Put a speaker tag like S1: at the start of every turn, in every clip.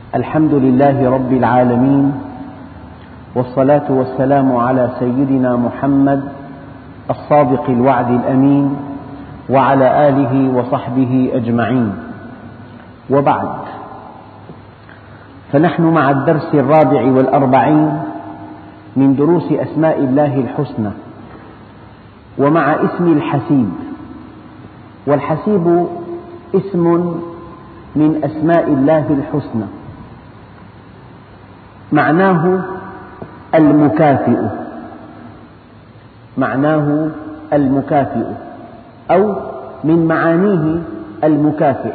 S1: الحمد لله رب العالمين، والصلاة والسلام على سيدنا محمد الصادق الوعد الأمين، وعلى آله وصحبه أجمعين، وبعد. فنحن مع الدرس 44 من دروس أسماء الله الحسنى، ومع اسم الحسيب. والحسيب اسم من أسماء الله الحسنى، معناه المكافئ، معناه المكافئ، أو من معانيه المكافئ،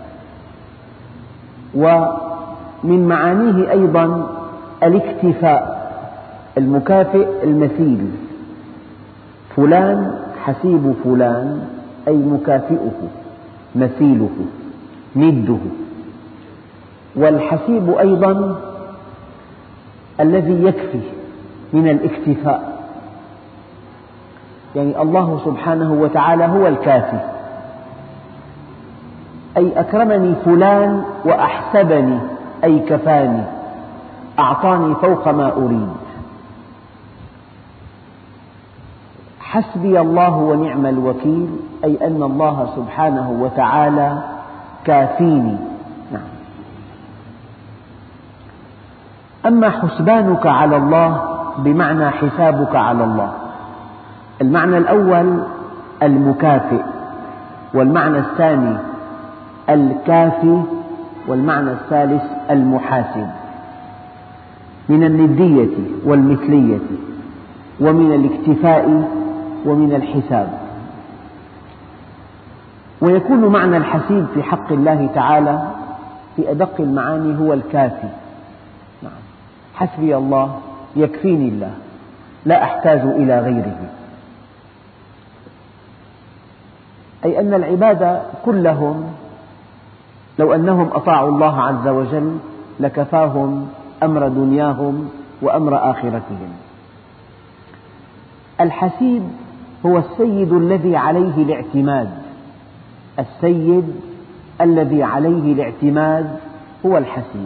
S1: ومن معانيه أيضا الاكتفاء، المكافئ المثيل. فلان حسيب فلان أي مكافئه، مثيله، نده. والحسيب أيضا الذي يكفي من الاكتفاء، يعني الله سبحانه وتعالى هو الكافي، أي أكرمني فلان وأحسبني أي كفاني، أعطاني فوق ما أريد. حسبي الله ونعم الوكيل، أي أن الله سبحانه وتعالى كافيني. أما حسبانك على الله بمعنى حسابك على الله. المعنى الأول المكافئ، والمعنى الثاني الكافي، والمعنى الثالث المحاسب، من الندية والمثلية، ومن الاكتفاء، ومن الحساب. ويكون معنى الحسيب في حق الله تعالى في أدق المعاني هو الكافي. حسبي الله، يكفيني الله، لا أحتاج إلى غيره. أي أن العباد كلهم لو أنهم أطاعوا الله عز وجل لكفاهم أمر دنياهم وأمر آخرتهم. الحسيب هو السيد الذي عليه الاعتماد، السيد الذي عليه الاعتماد هو الحسيب.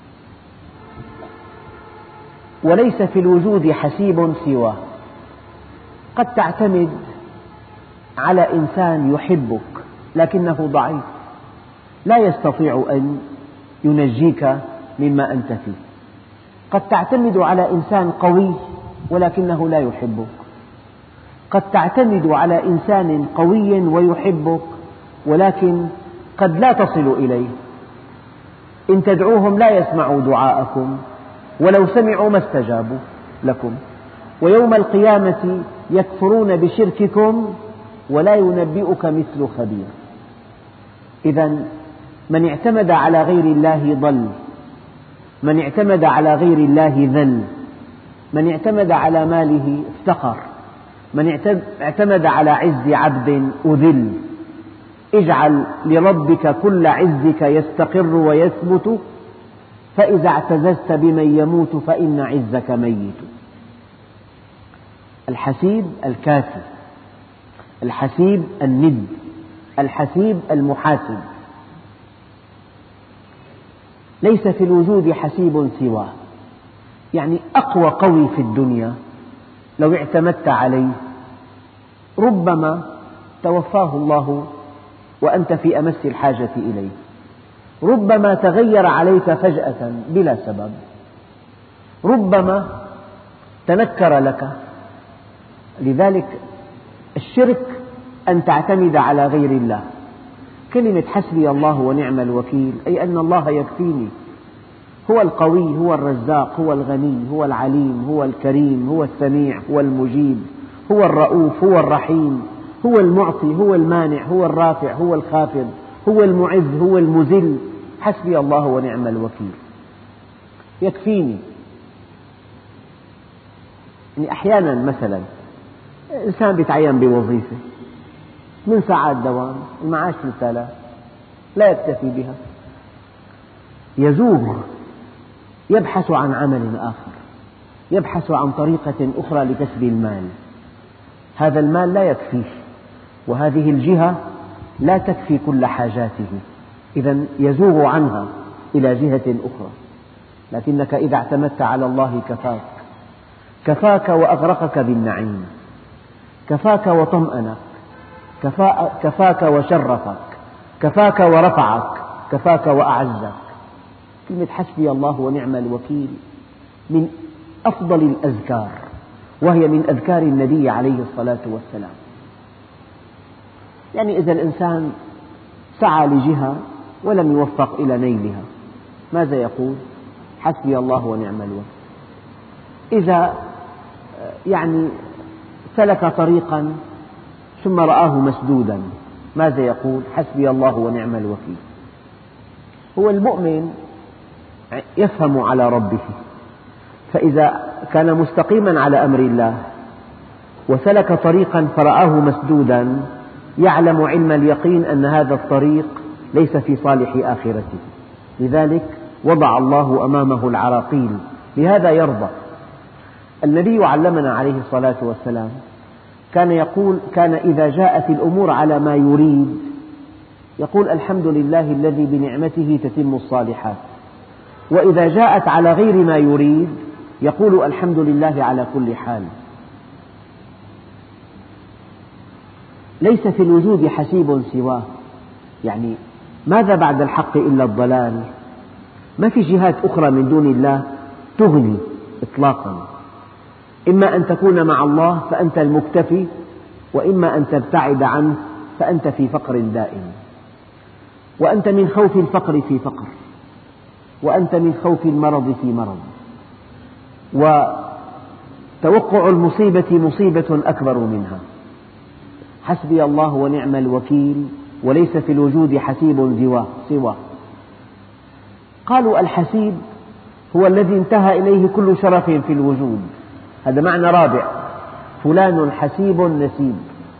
S1: وليس في الوجود حسيب سواه. قد تعتمد على إنسان يحبك لكنه ضعيف، لا يستطيع أن ينجيك مما أنت فيه. قد تعتمد على إنسان قوي ولكنه لا يحبك. قد تعتمد على إنسان قوي ويحبك ولكن قد لا تصل إليه. إن تدعوهم لا يسمعوا دعاءكم، ولو سمعوا ما استجابوا لكم، ويوم القيامة يكفرون بشرككم ولا ينبئك مثل خبير. إذن من اعتمد على غير الله ضل، من اعتمد على غير الله ذل، من اعتمد على ماله افتقر، من اعتمد على عز عبد أذل. اجعل لربك كل عزك يستقر ويثبت، فإذا اعتززت بمن يموت فإن عزك ميت. الحسيب الكافي، الحسيب الند، الحسيب المحاسب. ليس في الوجود حسيب سواه. يعني أقوى قوي في الدنيا لو اعتمدت عليه ربما توفاه الله وأنت في أمس الحاجة إليه، ربما تغير عليك فجأة بلا سبب، ربما تنكر لك. لذلك الشرك أن تعتمد على غير الله. كلمة حسبي الله ونعم الوكيل أي أن الله يكفيني، هو القوي، هو الرزاق، هو الغني، هو العليم، هو الكريم، هو السميع، هو المجيب، هو الرؤوف، هو الرحيم، هو المعطي، هو المانع، هو الرافع، هو الخافض، هو المعز، هو المذل. حسبي الله ونعم الوكيل، يكفيني. يعني أحيانا مثلا إنسان يتعين بوظيفة 8 ساعات دوام، المعاش 3000، لا يكتفي بها، يزوغ، يبحث عن عمل آخر، يبحث عن طريقة أخرى لكسب المال. هذا المال لا يكفيه، وهذه الجهة لا تكفي كل حاجاته، إذن يزوغ عنها إلى جهة أخرى، لكنك إذا اعتمدت على الله كفاك وأغرقك بالنعيم، كفاك وطمأنك، كفاك وشرفك، كفاك ورفعك، كفاك وأعزك. كلمة حسبي الله ونعم الوكيل من أفضل الأذكار، وهي من أذكار النبي عليه الصلاة والسلام. يعني إذا الإنسان سعى لجهة ولم يوفق إلى نيلها، ماذا يقول؟ حسبي الله ونعم الوكيل. إذا يعني سلك طريقا ثم رآه مسدودا، ماذا يقول؟ حسبي الله ونعم الوكيل. هو المؤمن يفهم على ربه، فإذا كان مستقيما على أمر الله وسلك طريقا فرآه مسدودا، يعلم علم اليقين أن هذا الطريق ليس في صالح آخرته، لذلك وضع الله أمامه العراقيل، لهذا يرضى. النبي علمنا عليه الصلاة والسلام كان يقول: كان إذا جاءت الأمور على ما يريد يقول: الحمد لله الذي بنعمته تتم الصالحات، وإذا جاءت على غير ما يريد يقول: الحمد لله على كل حال. ليس في الوجود حسيب سواه، يعني ماذا بعد الحق إلا الضلال؟ ما في جهات أخرى من دون الله تغني إطلاقا، إما أن تكون مع الله فأنت المكتفي، وإما أن تبتعد عنه فأنت في فقر دائم، وأنت من خوف الفقر في فقر، وأنت من خوف المرض في مرض، وتوقع المصيبة مصيبة أكبر منها. حسبي الله ونعم الوكيل، وليس في الوجود حسيب سواه. قالوا: الحسيب هو الذي انتهى إليه كل شرف في الوجود، هذا معنى رابع: فلان حسيب نسيب،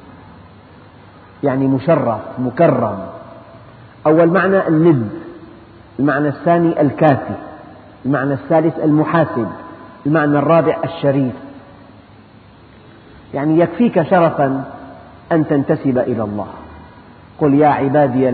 S1: يعني مشرف مكرم. أول معنى الند، المعنى الثاني الكافي، المعنى الثالث المحاسب، المعنى الرابع الشريف. يعني يكفيك شرفا أن تنتسب إلى الله. قل يا عبادي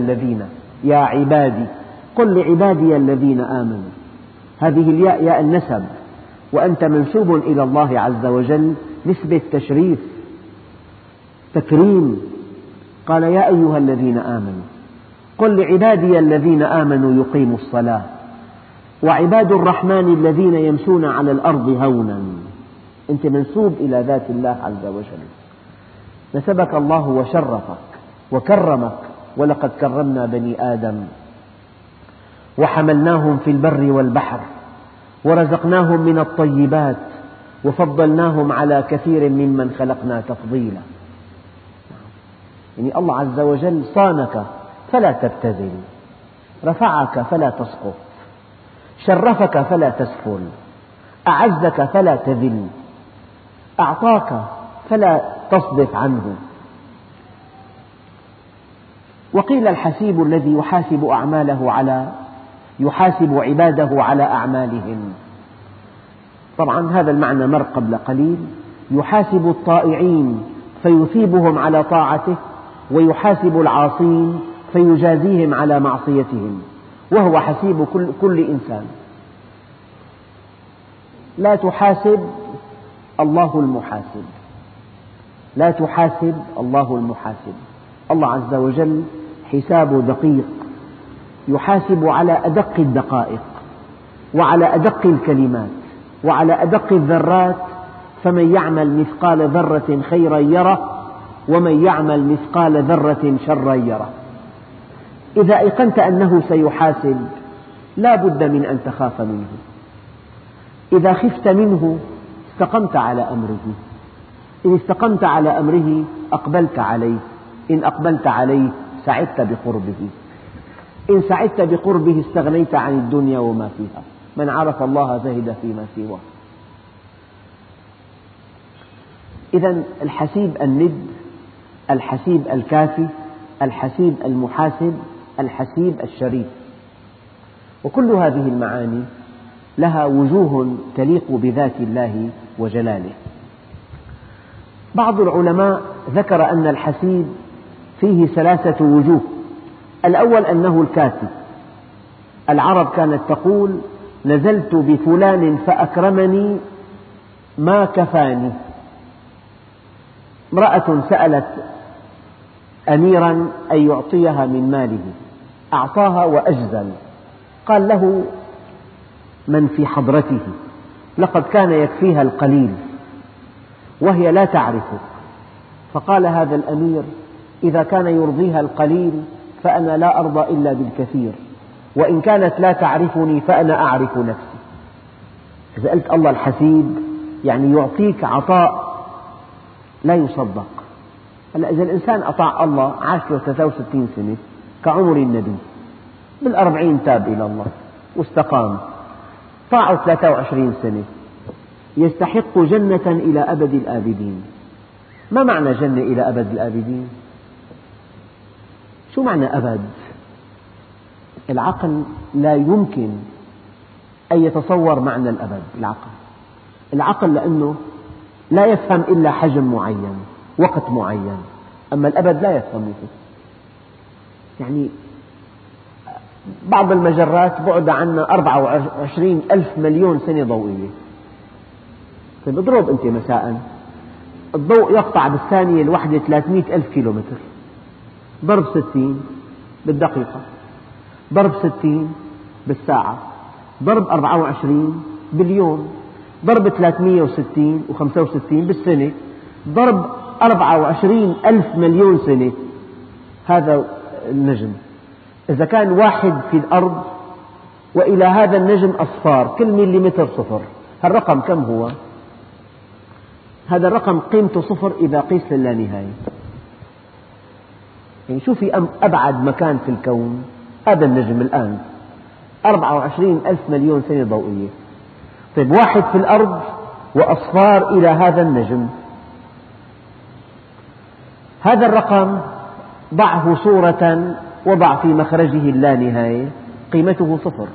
S1: قل لعبادي الذين آمنوا. هذه الياء ياء النسب، وأنت منسوب إلى الله عز وجل نسبة تشريف تكريم. قال: يا أيها الذين آمنوا قل لعبادي الذين آمنوا يقيموا الصلاة وعباد الرحمن الذين يمشون على الأرض هونا. أنت منسوب إلى ذات الله عز وجل، نسبك الله وشرفك وكرمك. ولقد كرمنا بني آدم وحملناهم في البر والبحر ورزقناهم من الطيبات وفضلناهم على كثير ممن خلقنا تفضيلا. يعني الله عز وجل صانك فلا تبتذل، رفعك فلا تسقط، شرفك فلا تسفل، أعزك فلا تذل، أعطاك فلا تصدف عنه. وقيل: الحسيب الذي يحاسب عباده على أعمالهم. طبعا هذا المعنى مر قبل قليل. يحاسب الطائعين فيثيبهم على طاعته، ويحاسب العاصين فيجازيهم على معصيتهم، وهو حسيب كل إنسان. لا تحاسب الله المحاسب، لا تحاسب الله المحاسب. الله عز وجل حسابه دقيق، يحاسب على أدق الدقائق وعلى أدق الكلمات وعلى أدق الذرات. فمن يعمل مثقال ذرة خيرا يره، ومن يعمل مثقال ذرة شرا يره. إذا أيقنت أنه سيحاسب لا بد من أن تخاف منه. إذا خفت منه استقمت على أمره، إن استقمت على أمره أقبلت عليه، إن أقبلت عليه سعدت بقربه، إن سعدت بقربه استغنيت عن الدنيا وما فيها. من عرف الله زهد فيما سواه. إذن الحسيب الند، الحسيب الكافي، الحسيب المحاسب، الحسيب الشريف. وكل هذه المعاني لها وجوه تليق بذات الله وجلاله. بعض العلماء ذكر أن الحسيب فيه 3 وجوه. الأول أنه الكافي، العرب كانت تقول: نزلت بفلان فأكرمني ما كفاني. امرأة سألت أميرا أن يعطيها من ماله، أعطاها وأجزل. قال له من في حضرته: لقد كان يكفيها القليل وهي لا تعرفك. فقال هذا الأمير: إذا كان يرضيها القليل فأنا لا أرضى إلا بالكثير، وإن كانت لا تعرفني فأنا أعرف نفسي. إذا قلت الله الحسيب يعني يعطيك عطاء لا يصدق. هلا إذا الإنسان أطاع الله عاش له 63 سنة كعمر النبي، بال40 تاب إلى الله واستقام، طاعوا 23 سنة، يستحق جنة إلى أبد الآبدين. ما معنى جنة إلى أبد الآبدين؟ شو معنى أبد؟ العقل لا يمكن أن يتصور معنى الأبد. العقل لأنه لا يفهم إلا حجم معين، وقت معين، أما الأبد لا يفهم مثله. يعني بعض المجرات بعد عنا 24 ألف مليون سنة ضوئية. طيب اضرب أنت مساء، الضوء يقطع بالثانية الواحدة 300 ألف كيلومتر، ضرب 60 بالدقيقة، ضرب 60 بالساعة، ضرب 24 باليوم، ضرب 360 و65 بالسنة، ضرب 24 ألف مليون سنة. هذا النجم إذا كان واحد في الأرض، وإلى هذا النجم أصفار، كل مليمتر صفر. هالرقم كم هو؟ هذا الرقم قيمته صفر إذا قيس للانهاية. يعني شو في أبعد مكان في الكون؟ هذا النجم الآن 24 ألف مليون سنة ضوئية. طيب واحد في الأرض وأصفار إلى هذا النجم. هذا الرقم ضعه صورة وضع في مخرجه اللانهاية، قيمته صفر.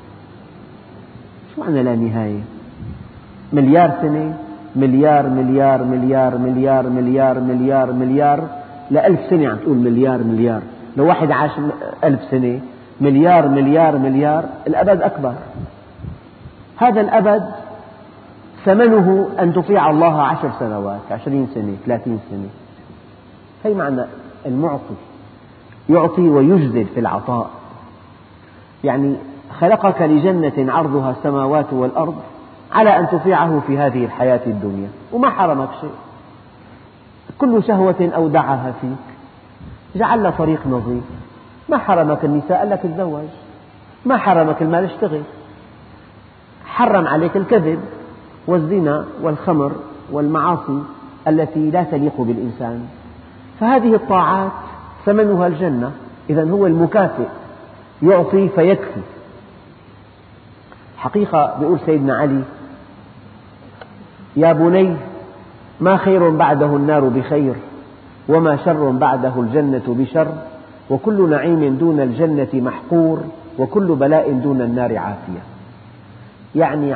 S1: شو معنى لا نهاية؟ مليار سنة، مليار مليار مليار مليار مليار مليار مليار، لألف سنة عم تقول مليار مليار. لو واحد عاش 1000 سنة، مليار مليار مليار، الأبد أكبر. هذا الأبد ثمنه أن تطيع الله 10 سنوات، 20 سنة، 30 سنة. هي معنى المعطي، يعطي ويجزل في العطاء. يعني خلقك لجنة عرضها السماوات والأرض على أن تطيعه في هذه الحياة الدنيا، وما حرمك شيء. كل شهوة أودعها فيك، جعل لك طريق نظيف. ما حرمك النساء، قال لك تزوج. ما حرمك المال، اشتغل. حرم عليك الكذب والزنا والخمر والمعاصي التي لا تليق بالإنسان. فهذه الطاعات ثمنها الجنة. إذن هو المكافئ، يعطي فيكفي. حقيقة بيقول سيدنا علي: يا بني، ما خير بعده النار بخير، وما شر بعده الجنة بشر، وكل نعيم دون الجنة محقور، وكل بلاء دون النار عافية. يعني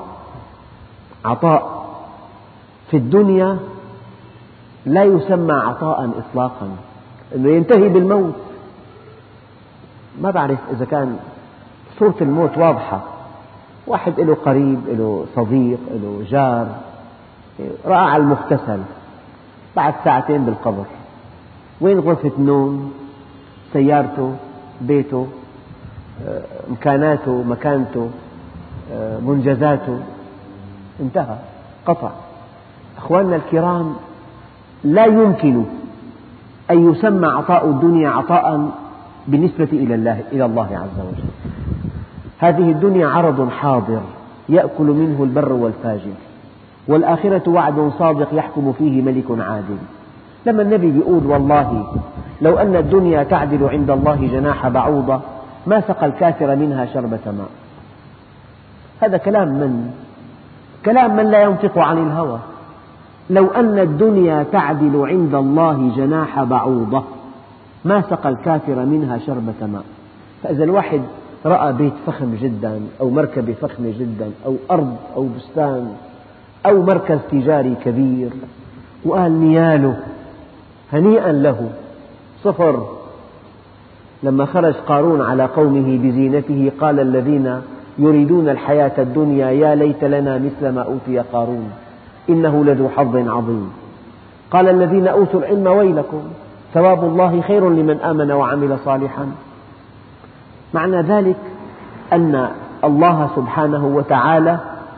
S1: عطاء في الدنيا لا يسمى عطاء إطلاقا، إنه ينتهي بالموت. ما بعرف إذا كان صورة الموت واضحة. واحد له قريب، له صديق، له جار، رأى على المغتسل، بعد ساعتين بالقبر. وين غرفة النوم؟ سيارته، بيته، إمكاناته، مكانته، منجزاته، انتهى، قطع. أخواننا الكرام، لا يمكن أن يسمى عطاء الدنيا عطاء بالنسبة إلى الله عز وجل. هذه الدنيا عرض حاضر يأكل منه البر والفاجر، والآخرة وعد صادق يحكم فيه ملك عادل. لما النبي يقول: والله لو أن الدنيا تعدل عند الله جناح بعوضة ما سقى الكافر منها شربة ماء. هذا كلام من لا ينطق عن الهوى. لو أن الدنيا تعدل عند الله جناح بعوضة ما سقى الكافر منها شربة ماء. فإذا الواحد رأى بيت فخم جدا، أو مركبة فخمة جدا، أو أرض، أو بستان، أو مركز تجاري كبير، وقال نياله، هنيئا له، صفر. لما خرج قارون على قومه بزينته قال الذين يريدون الحياة الدنيا يا ليت لنا مثل ما أوتي قارون إنه لذو حظ عظيم. قال الذين أوتوا العلم ويلكم ثواب الله خير لمن آمن وعمل صالحا. معنى ذلك أن الله سبحانه وتعالى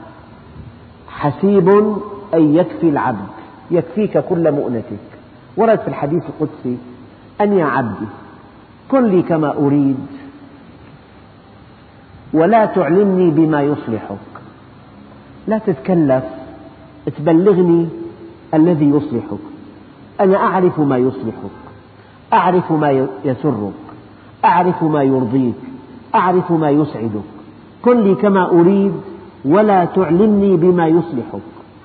S1: حسيب أي يكفي العبد، يكفيك كل مؤنتك. ورد في الحديث القدسي أن يا عبدي كن لي كما أريد ولا تعلمني بما يصلحك، لا تتكلف تبلغني الذي يصلحك، أنا أعرف ما يصلحك، أعرف ما يسرك، أعرف ما يرضيك، أعرف ما يسعدك، كن لي كما أريد ولا تعلمني بما يصلحك.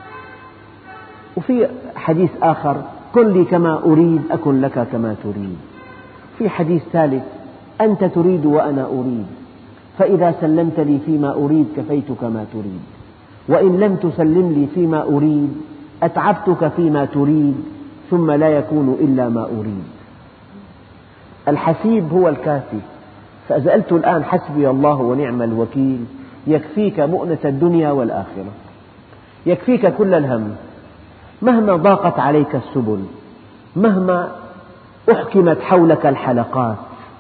S1: وفي حديث آخر كن لي كما أريد أكن لك كما تريد. في حديث ثالث أنت تريد وأنا أريد، فإذا سلمت لي فيما أريد كفيتك ما تريد، وإن لم تسلم لي فيما أريد أتعبتك فيما تريد ثم لا يكون إلا ما أريد. الحسيب هو الكافي. فإذا قلت الآن حسبي الله ونعم الوكيل يكفيك مؤنة الدنيا والآخرة، يكفيك كل الهم مهما ضاقت عليك السبل، مهما أحكمت حولك الحلقات،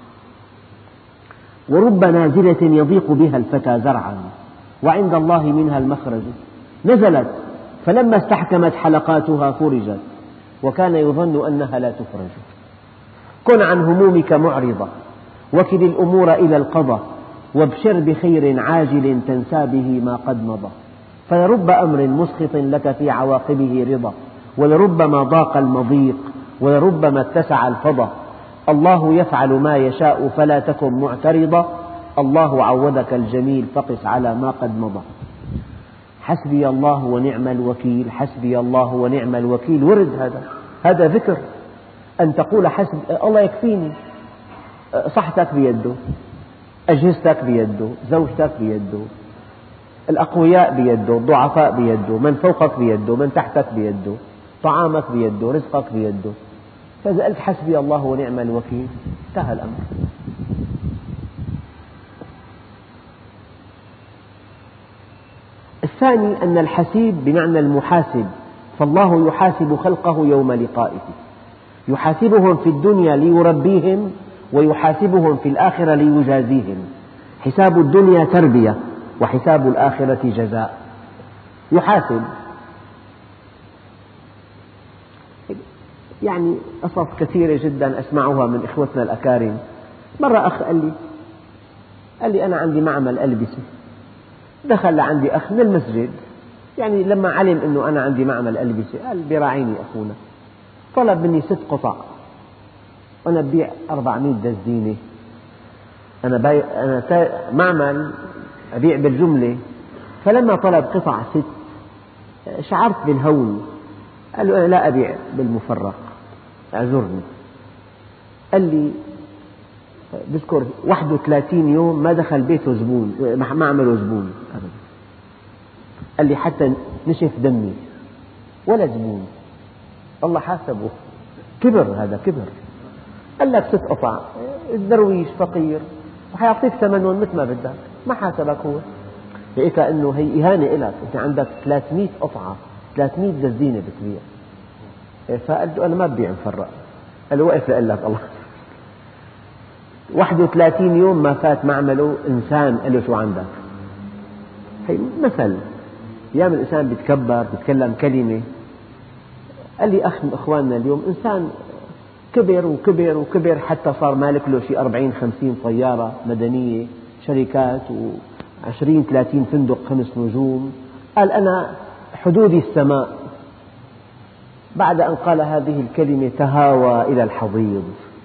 S1: ورب نازلة يضيق بها الفتى زرعا وعند الله منها المخرج. نزلت فلما استحكمت حلقاتها فرجت وكان يظن أنها لا تفرج. كن عن همومك معرضة وكل الأمور إلى القضاء وابشر بخير عاجل تنسى به ما قد مضى. فلرب أمر مسخط لك في عواقبه رضا، ولربما ضاق المضيق ولربما اتسع الفضا. الله يفعل ما يشاء فلا تكن معترضا، الله عودك الجميل فقس على ما قد مضى. حسبي الله ونعم الوكيل، حسبي الله ونعم الوكيل. ورد هذا ذكر، أن تقول حسب الله يكفيني. صحتك بيده، أجهزتك بيده، زوجتك بيده، الأقوياء بيده، الضعفاء بيده، من فوقك بيده، من تحتك بيده، طعامك بيده، رزقك بيده. فإذا قلت حسبي الله ونعم الوكيل انتهى الأمر. الثاني أن الحسيب بمعنى المحاسب، فالله يحاسب خلقه يوم لقائه، يحاسبهم في الدنيا ليربيهم ويحاسبهم في الآخرة ليجازيهم. حساب الدنيا تربية وحساب الآخرة جزاء. يحاسب يعني قصص كثيرة جدا أسمعها من إخوتنا الأكارم. مرة أخ قال لي أنا عندي معمل ألبسة، دخل لعندي أخ من المسجد، يعني لما علم أنه أنا عندي معمل ألبسة قال بيراعيني أخونا، طلب مني 6 قطع وأنا ببيع 400 دزدينة. أنا معمل أبيع بالجملة، فلما طلب قطع 6 شعرت بالهون. قال له أنا لا أبيع بالمفرق، اعذرني. قال لي بذكر 31 يوم ما دخل بيته زبون، ما عمله زبون أبدا. قال لي حتى نشف دمي ولا زبون. الله حاسبه، كبر، هذا كبر. قال لك 6 قطع، الدرويش فقير وحيعطيك ثمنهم مثل ما بدك، ما حاسبك هو. لقيت أنه هي إهانة إلك، أنت عندك 300 قطعة، 300 دزدينة بتبيع. فقال له أنا ما ببيع مفرق. قال له وقف لقال لك الله. 31 يوم ما فات معمله إنسان قال له شو عندك؟ هي مثل. أيام الإنسان بيتكبر، بيتكلم كلمة. قال لي أخ من إخواننا اليوم إنسان كبر وكبر وكبر حتى صار مالك له شيء 40-50 طيارة مدنية، شركات و20-30 فندق 5 نجوم. قال أنا حدودي السماء. بعد أن قال هذه الكلمة تهاوى إلى الحضيض.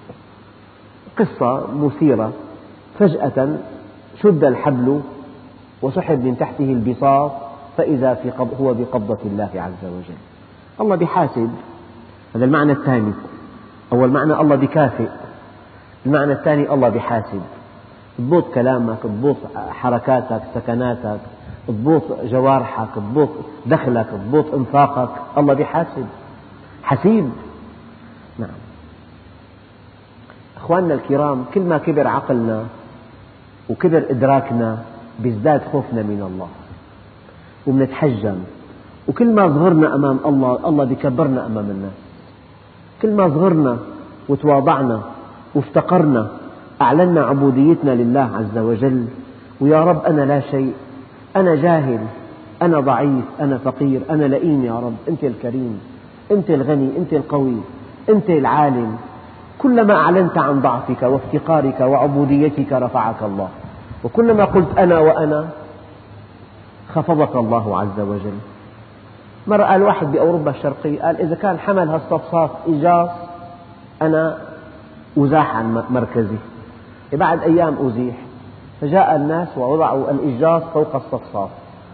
S1: قصة مثيرة. فجأة شد الحبل وسحب من تحته البساط فإذا هو بقبضة الله عز وجل. الله بيحاسب، هذا المعنى الثاني. أول معنى الله بكافئ، المعنى الثاني الله بحاسب. تضبط كلامك، تضبط حركاتك، سكناتك، تضبط جوارحك، تضبط دخلك، تضبط انفاقك، الله بحاسب، حسيب. نعم. أخواننا الكرام، كل ما كبر عقلنا وكبر إدراكنا بيزداد خوفنا من الله وبنتحجم، وكل ما صغرنا أمام الله الله بيكبرنا أمام الناس. كل ما صغرنا وتواضعنا وافتقرنا أعلنا عبوديتنا لله عز وجل، ويا رب أنا لا شيء، أنا جاهل، أنا ضعيف، أنا فقير، أنا لئيم، يا رب أنت الكريم، أنت الغني، أنت القوي، أنت العالم. كلما أعلنت عن ضعفك وافتقارك وعبوديتك رفعك الله، وكلما قلت أنا وأنا خفضك الله عز وجل. مرة قال واحد بأوروبا الشرقية، قال إذا كان حمل هالصفصاف إيجاص أنا أزاح عن مركزي. بعد أيام أزيح، فجاء الناس ووضعوا الإيجاص فوق الصفصاف.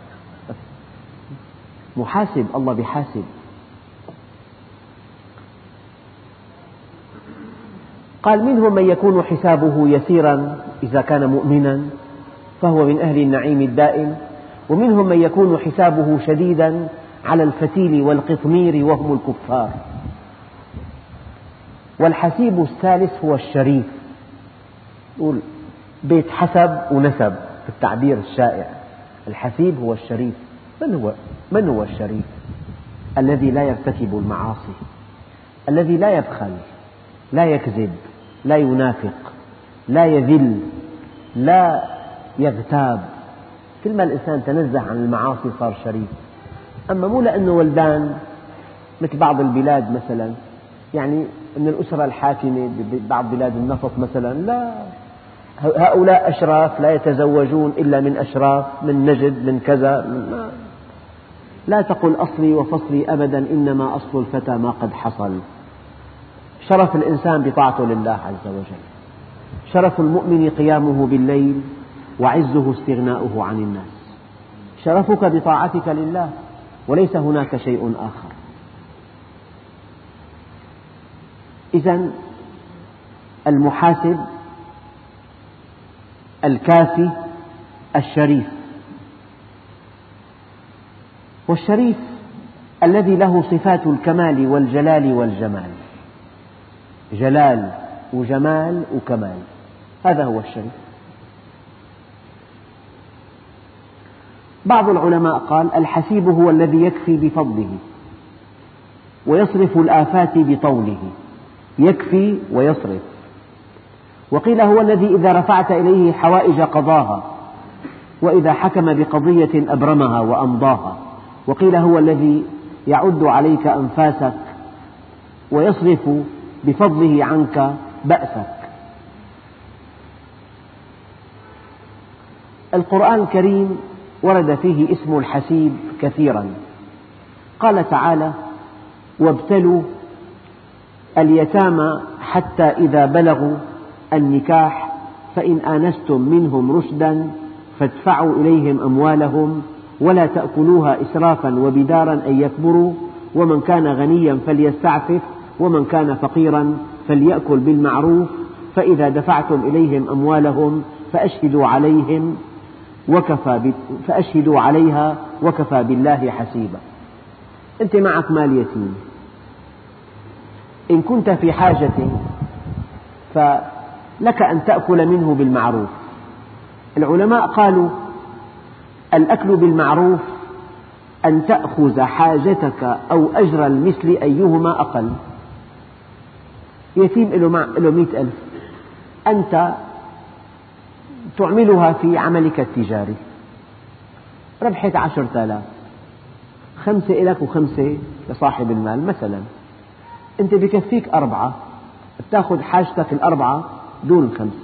S1: محاسب، الله بيحاسب. قال منهم من يكون حسابه يسيرا إذا كان مؤمنا فهو من أهل النعيم الدائم، ومنهم من يكون حسابه شديدا على الفتيل والقطمير وهم الكفار. والحسيب الثالث هو الشريف، يقول بيت حسب ونسب في التعبير الشائع. الحسيب هو الشريف. من هو الشريف؟ الذي لا يرتكب المعاصي، الذي لا يبخل، لا يكذب، لا ينافق، لا يذل، لا يغتاب. كل ما الإنسان تنزه عن المعاصي صار شريف. أما مو لأنه ولدان مثل بعض البلاد مثلا، يعني من الأسرة الحاكمة ببعض بلاد النفط مثلا، لا، هؤلاء أشراف لا يتزوجون إلا من أشراف، من نجد، من كذا، لا تقل أصلي وفصلي أبدا، إنما أصل الفتى ما قد حصل. شرف الإنسان بطاعته لله عز وجل، شرف المؤمن قيامه بالليل، وعزه استغناؤه عن الناس. شرفك بطاعتك لله وليس هناك شيء آخر. إذن المحاسب الكافي الشريف. والشريف الذي له صفات الكمال والجلال والجمال، جلال وجمال وكمال، هذا هو الشريف. بعض العلماء قال الحسيب هو الذي يكفي بفضله ويصرف الآفات بطوله، يكفي ويصرف. وقيل هو الذي إذا رفعت إليه حوائج قضاها، وإذا حكم بقضية أبرمها وأمضاها. وقيل هو الذي يعد عليك أنفاسك ويصرف بفضله عنك بأسك. القرآن الكريم ورد فيه اسم الحسيب كثيرا. قال تعالى: وابتلوا اليتامى حتى إذا بلغوا النكاح فإن آنستم منهم رشدا فادفعوا إليهم أموالهم ولا تأكلوها إسرافا وبدارا أن يكبروا ومن كان غنيا فليستعفف ومن كان فقيرا فليأكل بالمعروف فإذا دفعتم إليهم أموالهم فأشهدوا عليها وكفى بالله حسيبا. أنت معك مال يتيم، إن كنت في حاجة فلك أن تأكل منه بالمعروف. العلماء قالوا الأكل بالمعروف أن تأخذ حاجتك أو أجر المثل أيهما أقل. يتيم له 100,000، أنت تعملها في عملك التجاري، ربحت 10,000، 5 لك و5 لصاحب المال مثلا. أنت بكفيك 4، بتأخذ حاجتك 4 دون 5.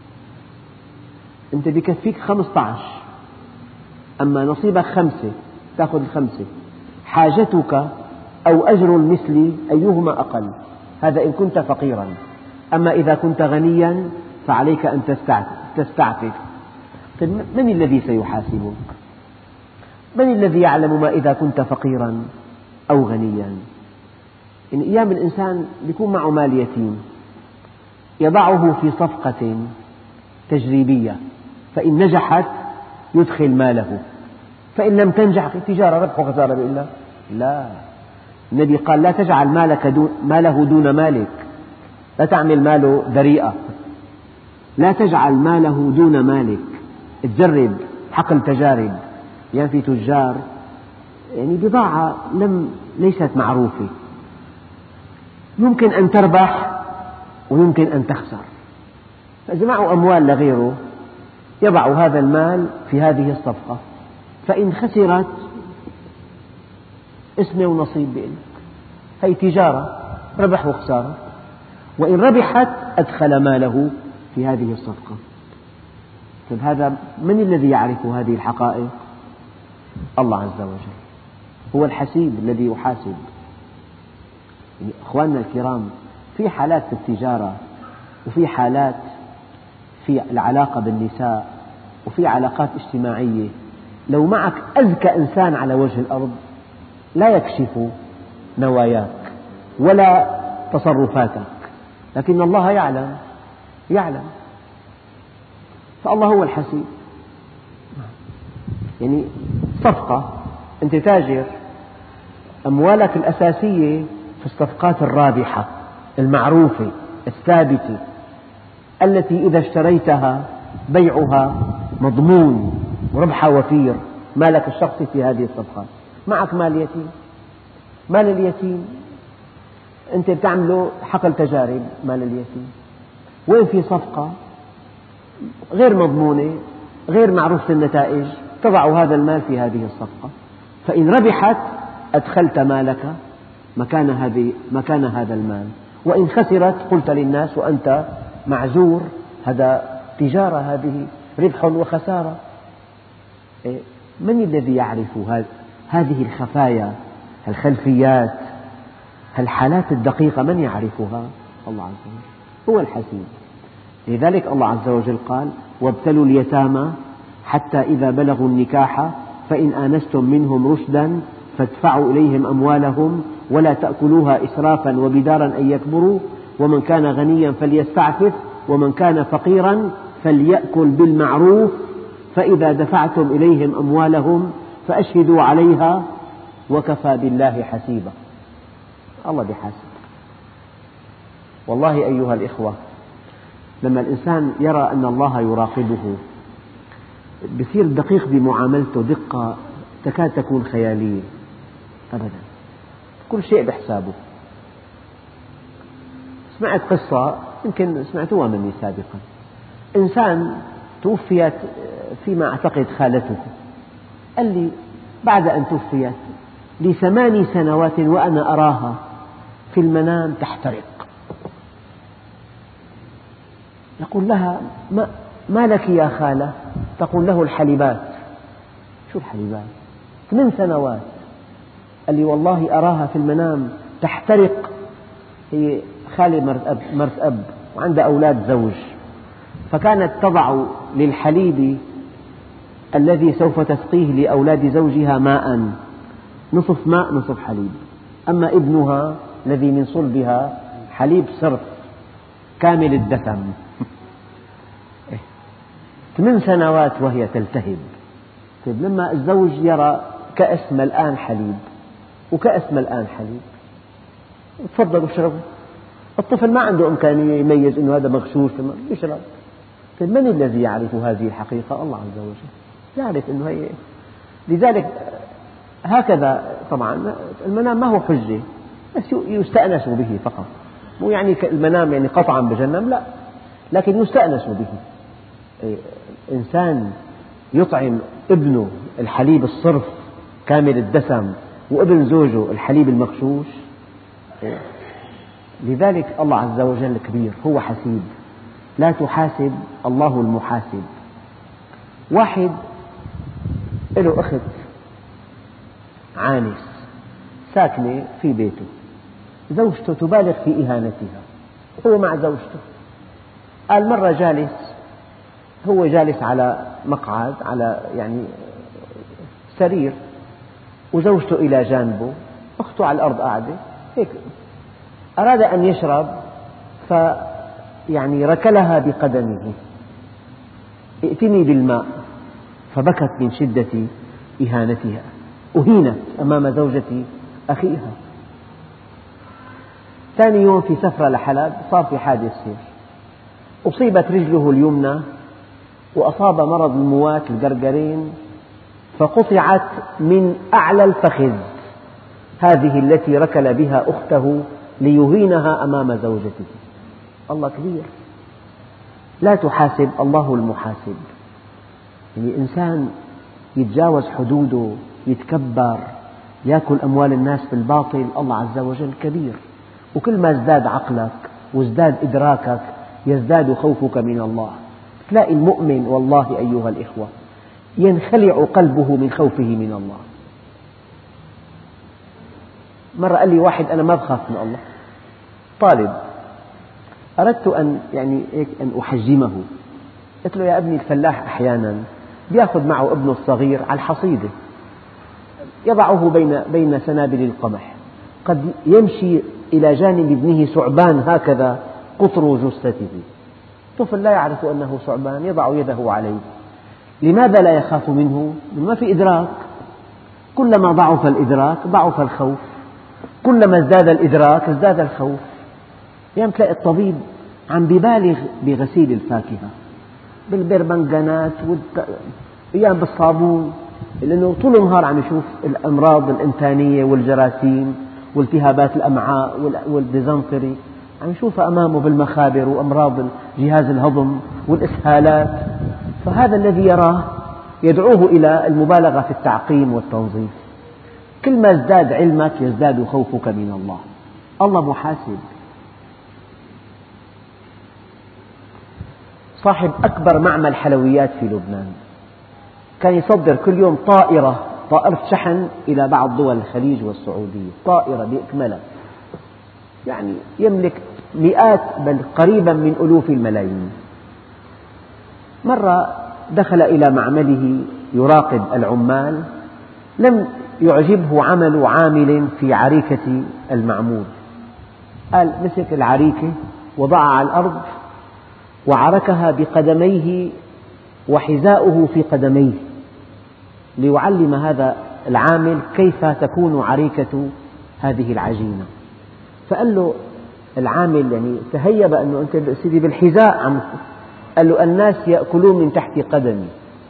S1: أنت بكفيك 15، أما نصيبك 5 تأخذ 5. حاجتك أو أجر المثل أيهما أقل، هذا إن كنت فقيرا. أما إذا كنت غنيا فعليك أن تستعفف. طيب من الذي سيحاسبك؟ من الذي يعلم ما إذا كنت فقيرا أو غنيا؟ إن أيام الإنسان يكون معه مال يتيم يضعه في صفقة تجريبية، فإن نجحت يدخل ماله، فإن لم تنجح تجارة ربح وخسارة بإذن الله. لا، النبي قال لا تجعل ماله دون مالك، لا تعمل ماله ذريئة، لا تجعل ماله دون مالك. تجرب حقل تجارب، يعني في تجار يعني بضاعة ليست معروفة، يمكن أن تربح ويمكن أن تخسر، فجمعوا أموال لغيره يضع هذا المال في هذه الصفقة، فإن خسرت اسمه ونصيب بإلك، هي تجارة ربح وخسارة، وإن ربحت أدخل ماله في هذه الصفقة. طيب هذا من الذي يعرف هذه الحقائق؟ الله عز وجل هو الحسيب الذي يحاسب. يعني أخواننا الكرام، في حالات في التجارة، وفي حالات في العلاقة بالنساء، وفي علاقات اجتماعية، لو معك أذكى إنسان على وجه الأرض لا يكشف نواياك ولا تصرفاتك، لكن الله يعلم، فالله هو الحسيب. يعني صفقة، أنت تاجر، أموالك الأساسية في الصفقات الرابحة المعروفة الثابتة التي إذا اشتريتها بيعها مضمون وربحها وفير، مالك الشخصي في هذه الصفقات. معك مال يتيم، مال اليتيم أنت بتعمله حقل تجارب، مال اليتيم، وين في صفقة غير مضمونة غير معروفة النتائج، تضع هذا المال في هذه الصفقة، فإن ربحت أدخلت مالك مكان هذا المال، وإن خسرت قلت للناس وأنت معذور، هذا تجارة، هذه ربح وخسارة. من الذي يعرف هذه الخفايا، الخلفيات، الحالات الدقيقة؟ من يعرفها؟ الله عز وجل هو الحسيب. لذلك الله عز وجل قال: وابتلوا اليتامى حتى إذا بلغوا النكاح فإن آنستم منهم رشدا فادفعوا إليهم أموالهم ولا تأكلوها إسرافا وبدارا أن يكبروا ومن كان غنيا فليستعفف ومن كان فقيرا فليأكل بالمعروف فإذا دفعتم إليهم أموالهم فأشهدوا عليها وكفى بالله حسيبا. الله بيحاسب. والله أيها الإخوة، لما الإنسان يرى أن الله يراقبه بصير دقيق بمعاملته، دقة تكاد تكون خيالية أبدا، كل شيء بحسابه. سمعت قصة يمكن سمعتوها مني سابقا، إنسان توفيت فيما أعتقد خالته، قال لي بعد أن توفيت لي 8 سنوات وأنا أراها في المنام تحترق. يقول لها: ما لك يا خالة؟ تقول له: الحليبات. شو الحليبات؟ 8 سنوات. قال لي: والله أراها في المنام تحترق. هي خالة مرت أب وعندها أولاد زوج، فكانت تضع للحليب الذي سوف تسقيه لأولاد زوجها ماء، نصف ماء نصف حليب، أما ابنها الذي من صلبها حليب صرف كامل الدسم. 8 سنوات وهي تلتهب. طيب لما الزوج يرى كأس ملآن حليب وكأس ملآن حليب، تفضلوا اشربوا. الطفل ما عنده إمكانية يميز أنه هذا مغشوش، يشرب. طيب من الذي يعرف هذه الحقيقة؟ الله عز وجل يعرف أنه هي. لذلك هكذا طبعا المنام ما هو حجة، بس يستأنس به فقط، مو يعني المنام يعني قطعا بجنم، لا، لكن يستأنس به. إنسان يطعم ابنه الحليب الصرف كامل الدسم وابن زوجه الحليب المغشوش. لذلك الله عز وجل كبير، هو حسيب، لا تحاسب، الله المحاسب. واحد له أخت عانس ساكنة في بيته، زوجته تبالغ في إهانتها، هو مع زوجته. قال مرة هو جالس على مقعد، على يعني سرير، وزوجته إلى جانبه، أخته على الأرض قاعدة هيك، أراد أن يشرب يعني ركلها بقدمه: ائتني بالماء. فبكت من شدة إهانتها، أهينت أمام زوجة أخيها. ثاني يوم في سفرة لحلب صار في حادث سير، أصيبت رجله اليمنى وأصاب مرض الموات الجرجرين، فقطعت من أعلى الفخذ، هذه التي ركل بها أخته ليهينها أمام زوجته. الله كبير، لا تحاسب، الله المحاسب. يعني إنسان يتجاوز حدوده، يتكبر، يأكل أموال الناس بالباطل، الله عز وجل كبير. وكل ما ازداد عقلك وازداد إدراكك يزداد خوفك من الله. تلاقي المؤمن والله أيها الإخوة ينخلع قلبه من خوفه من الله. مرة قال لي واحد أنا ما بخاف من الله، طالب، أردت أن أحجمه. قلت له يا ابني الفلاح أحيانا يأخذ معه ابنه الصغير على الحصيدة، يضعه بين سنابل القمح، قد يمشي إلى جانب ابنه ثعبان هكذا قطر جثته، طفل لا يعرف أنه ثعبان يضع يده عليه. لماذا لا يخاف منه؟ ما في إدراك. كلما ضعف الإدراك ضعف الخوف، كلما ازداد الإدراك ازداد الخوف. أيام تلاقي الطبيب عم ببالغ بغسيل الفاكهة بالبرمنجانات أيام بالصابون، لأنه طول النهار عم يشوف الأمراض الإنتانية والجراثيم والتهابات الأمعاء والديزنتري، عم يشوفها أمامه بالمخابر وأمراض جهاز الهضم والإسهالات، فهذا الذي يراه يدعوه إلى المبالغة في التعقيم والتنظيف. كل ما ازداد علمك يزداد خوفك من الله. الله محاسب. صاحب أكبر معمل حلويات في لبنان كان يصدر كل يوم طائرة شحن إلى بعض دول الخليج والسعودية، طائرة بأكملها، يعني يملك مئات بل قريبا من ألوف الملايين. مرة دخل إلى معمله يراقب العمال، لم يعجبه عمل عامل في عريكة المعمول، قال مسك العريكة وضعها على الأرض وعركها بقدميه وحذاؤه في قدميه ليعلم هذا العامل كيف تكون عريكة هذه العجينة. فقال له العامل يعني تهيب أنه أنت سيدي بالحذاء قال له الناس يأكلون من تحت قدمي.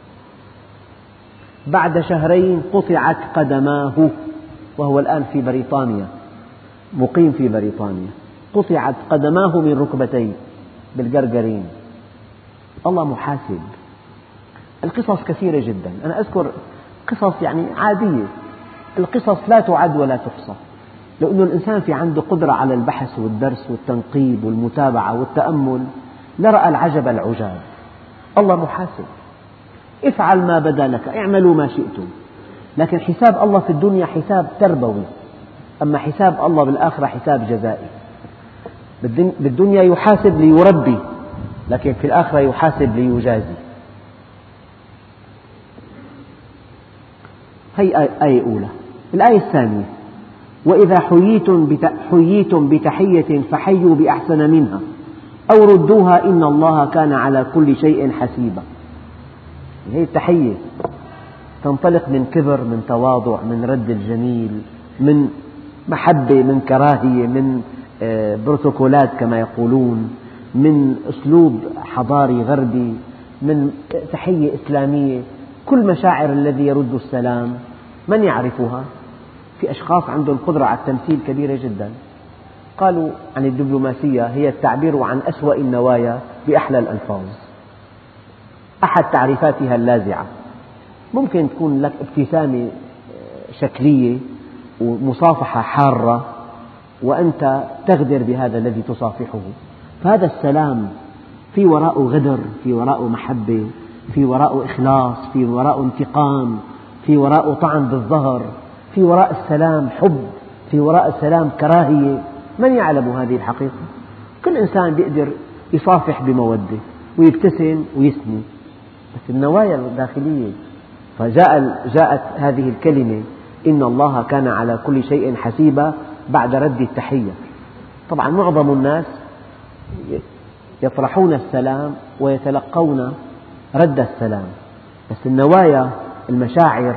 S1: بعد شهرين قطعت قدماه وهو الآن في بريطانيا، مقيم في بريطانيا، قطعت قدماه من ركبتيه بالجرجرين. الله محاسب. القصص كثيرة جدا، أنا أذكر قصص يعني عادية، القصص لا تعد ولا تحصى، لأن الإنسان في عنده قدرة على البحث والدرس والتنقيب والمتابعة والتأمل لرأى العجب العجاب. الله محاسب. افعل ما بدا لك، اعملوا ما شئتم، لكن حساب الله في الدنيا حساب تربوي، أما حساب الله بالآخرة حساب جزائي. بالدنيا يحاسب ليربي، لكن في الآخرة يحاسب ليجازي. هي آية أولى. الآية الثانية: وإذا حييتم بتحية فحيوا بأحسن منها أو ردوها إن الله كان على كل شيء حسيبا. هي التحية تنطلق من كبر، من تواضع، من رد الجميل، من محبة، من كراهية، من بروتوكولات كما يقولون، من أسلوب حضاري غربي، من تحية إسلامية. كل مشاعر الذي يرد السلام من يعرفها؟ في أشخاص عندهم قدرة على التمثيل كبيرة جدا. قالوا عن الدبلوماسية هي التعبير عن أسوأ النوايا بأحلى الألفاظ. أحد تعريفاتها اللاذعة. ممكن تكون لك ابتسامة شكلية ومصافحة حارة وأنت تغدر بهذا الذي تصافحه، فهذا السلام في وراءه غدر، في وراءه محبة، في وراءه إخلاص، في وراءه انتقام، في وراءه طعن بالظهر، في وراء السلام حب، في وراء السلام كراهية. من يعلم هذه الحقيقة؟ كل إنسان يقدر يصافح بمودة ويبتسم ويثني، بس النوايا الداخلية. فجاءت هذه الكلمة إن الله كان على كل شيء حسيبا بعد رد التحية. طبعا معظم الناس يطرحون السلام ويتلقون رد السلام، بس النوايا، المشاعر،